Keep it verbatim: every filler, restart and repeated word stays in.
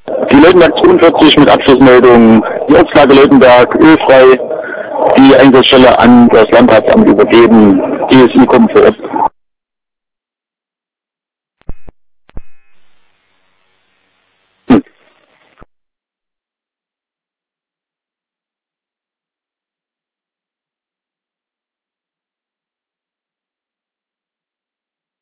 Die Leutenberg zweiundvierzig mit Abschlussmeldung, die Ortslage Leutenberg, ölfrei, die Einsatzstelle an das Landratsamt übergeben, G S I kommt vor Ort.